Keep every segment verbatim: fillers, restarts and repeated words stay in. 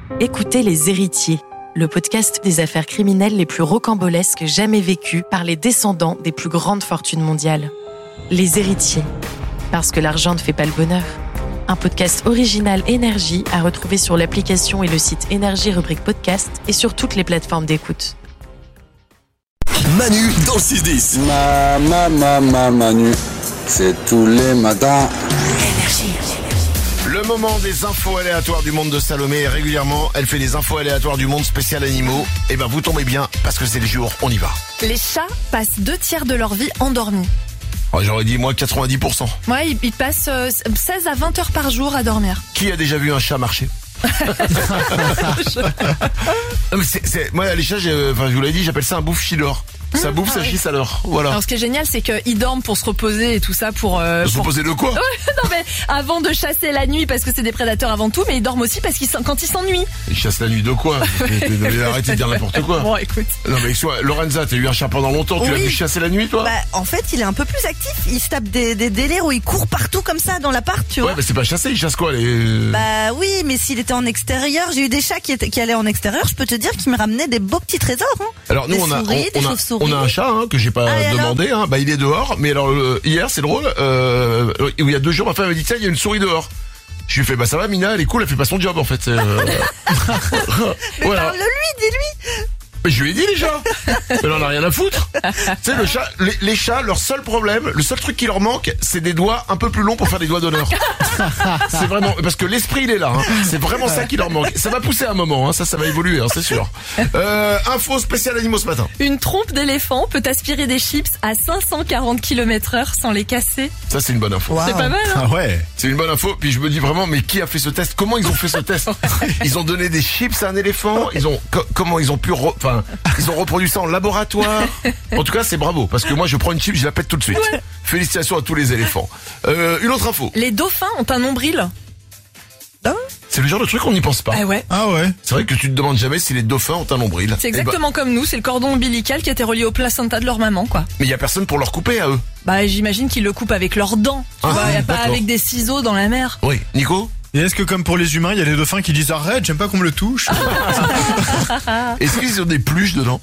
Écoutez Les Héritiers, le podcast des affaires criminelles les plus rocambolesques jamais vécues par les descendants des plus grandes fortunes mondiales. Les Héritiers, parce que l'argent ne fait pas le bonheur. Un podcast original Énergie à retrouver sur l'application et le site Énergie rubrique podcast et sur toutes les plateformes d'écoute. Manu dans le six dix. Ma, ma, ma, ma, Manu, c'est tous les matins. Le moment des infos aléatoires du monde de Salomé. Et régulièrement, elle fait des infos aléatoires du monde spécial animaux. Et ben vous tombez bien, parce que c'est le jour, on y va. Les chats passent deux tiers de leur vie endormis. Oh, j'aurais dit moi quatre-vingt-dix pour cent. Ouais, ils, ils passent euh, seize à vingt heures par jour à dormir. Qui a déjà vu un chat marcher? Non, mais c'est, c'est, moi les chats, j'ai, enfin, je vous l'ai dit, j'appelle ça un bouffe chidor. Ça bouffe, ah ça oui. chisse alors. Voilà. Alors ce qui est génial, c'est qu'ils dorment pour se reposer et tout ça pour... Euh, Se pour... reposer de quoi? Non mais avant de chasser la nuit parce que c'est des prédateurs avant tout, mais ils dorment aussi parce qu'ils s'en- quand ils s'ennuient. Ils chassent la nuit de quoi? Arrêtez de dire n'importe quoi. Bon écoute. Non mais soit, Lorenza, t'as eu un chat pendant longtemps, tu l'as Oui. vu chasser la nuit toi? Bah, en fait, il est un peu plus actif. Il se tape des, des délires où il court partout comme ça dans l'appart, tu vois. Ouais, mais c'est pas chasser, il chasse quoi les... Bah oui, mais s'il était en extérieur, j'ai eu des chats qui, étaient, qui allaient en extérieur, je peux te dire qu'ils me ramenaient des beaux petits trésors. Hein. Alors nous Des on a, souris, on, des on a, chauves-souris. on a un chat hein, que j'ai pas Ah, et demandé, hein. Bah il est dehors, mais alors euh, hier c'est drôle, euh, il y a deux jours ma femme m'a dit tiens il y a une souris dehors. Je lui fais bah ça va Mina, elle est cool, elle fait pas son job en fait. Euh... Mais voilà. parle-le-lui, dis-lui. Mais je lui ai dit déjà. Elle en a rien à foutre. Tu sais le chat, les, les chats, leur seul problème, le seul truc qui leur manque, c'est des doigts un peu plus longs pour faire des doigts d'honneur. C'est vraiment parce que l'esprit il est là. Hein. C'est vraiment ça qui leur manque. Ça va pousser un moment, hein. ça, ça va évoluer, hein, c'est sûr. Euh, info spéciale animaux ce matin. Une trompe d'éléphant peut aspirer des chips à cinq cent quarante kilomètres heure sans les casser. Ça c'est une bonne info. C'est pas mal hein. Ah ouais. C'est une bonne info. Puis je me dis vraiment, mais qui a fait ce test? Comment ils ont fait ce test? Ils ont donné des chips à un éléphant. Ils ont co- comment ils ont pu, re- enfin, ils ont reproduit ça en laboratoire. En tout cas, c'est bravo parce que moi, je prends une chip, je la pète tout de suite. Ouais. Félicitations à tous les éléphants. Euh, une autre info. Les dauphins ont un nombril. C'est le genre de truc qu'on n'y pense pas. Ah ouais. Ah ouais. C'est vrai que tu te demandes jamais si les dauphins ont un nombril. C'est Eh ben, exactement comme nous, c'est le cordon ombilical qui a été relié au placenta de leur maman quoi. mais il y a personne pour leur couper à eux. Bah j'imagine qu'ils le coupent avec leurs dents. Tu Ah, vois, y a pas d'accord. avec des ciseaux dans la mer. Oui, Nico. Et est-ce que comme pour les humains, il y a les dauphins qui disent arrête, j'aime pas qu'on me le touche. Est-ce qu'ils ont des pluches dedans?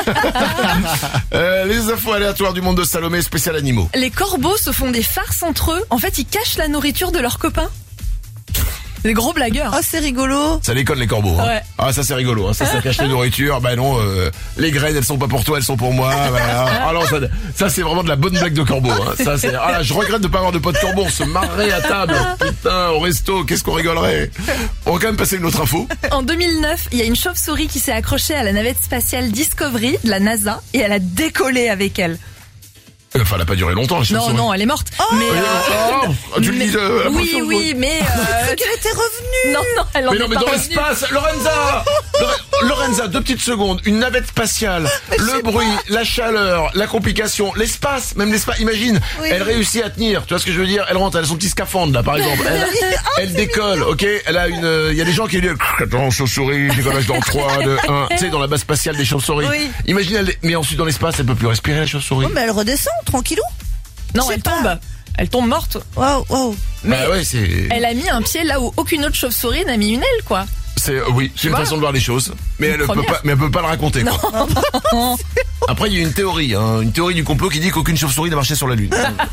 euh, Les infos aléatoires du monde de Salomé spécial animaux. Les corbeaux se font des farces entre eux. En fait, ils cachent la nourriture de leurs copains. Les gros blagueurs. Oh, c'est rigolo. Ça déconne les corbeaux. Hein. Ouais. Ah ça c'est rigolo. Hein. Ça ça cache la nourriture. Bah non, euh, les graines elles sont pas pour toi, elles sont pour moi. Voilà. Ah non, ça, ça c'est vraiment de la bonne blague de corbeau. Hein. Ça c'est. Ah là, je regrette de pas avoir de potes corbeaux. On se marrerait à table. Putain, au resto, qu'est-ce qu'on rigolerait. On va quand même passer une autre info. En deux mille neuf, il y a une chauve-souris qui s'est accrochée à la navette spatiale Discovery de la NASA et elle a décollé avec elle. Enfin, elle a pas duré longtemps. La Non, chauve-souris. non, elle est morte. mais, euh, Oh, tu le mais- dis. euh, la oui, prochaine oui, mais euh, Tu étais revenu. non, non, elle en Mais non, est mais pas dans revenue. l'espace, Lorenza, Lore- Lorenza, deux petites secondes, une navette spatiale, le bruit, la chaleur, la complication, l'espace, même l'espace, imagine, Oui. elle réussit à tenir, tu vois ce que je veux dire? Elle rentre, elle a son petit scaphandre là, par exemple, elle, elle décolle, ok? Elle a une, il y a des gens qui disent, attends, chauve-souris, décollage dans trois, deux, un, tu sais, dans la base spatiale des chauves-souris. Oui. Imagine, elle, mais ensuite dans l'espace, elle peut plus respirer, la chauve-souris. Oh, mais elle redescend, tranquillou. Non, Je sais elle pas. tombe. Elle tombe morte. Waouh, waouh. Mais Bah ouais, c'est, elle a mis un pied là où aucune autre chauve-souris n'a mis une aile, quoi. c'est, euh, oui, c'est une vois façon de voir les choses, mais elle peut première. pas, mais elle peut pas le raconter, quoi. Après, il y a une théorie, hein, une théorie du complot qui dit qu'aucune chauve-souris n'a marché sur la Lune.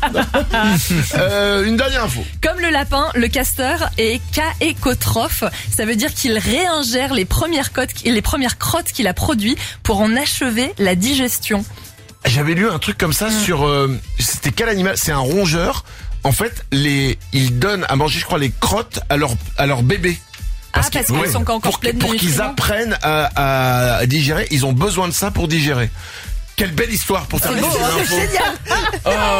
euh, une dernière info. Comme le lapin, le castor est caécotrophe. Ça veut dire qu'il réingère les premières, côtes, les premières crottes qu'il a produites pour en achever la digestion. J'avais lu un truc comme ça sur... euh, c'était quel animal? C'est un rongeur. En fait, les, ils donnent à manger, je crois, les crottes à leur, à leur bébé. Ah, parce qu'ils- qu'elles ouais, sont encore pour, pleines de pour qu'ils nutriments. apprennent à, à digérer. Ils ont besoin de ça pour digérer. Quelle belle histoire pour terminer beau, ces hein, infos. Génial.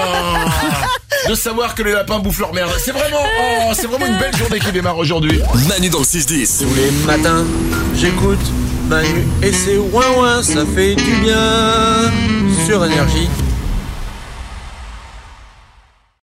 Oh, de savoir que les lapins bouffent leur merde. C'est vraiment, oh, c'est vraiment une belle journée qui démarre aujourd'hui. Manu dans le six dix. Tous les matins, j'écoute Manu et c'est ouin ouin, ça fait du bien sur Énergie.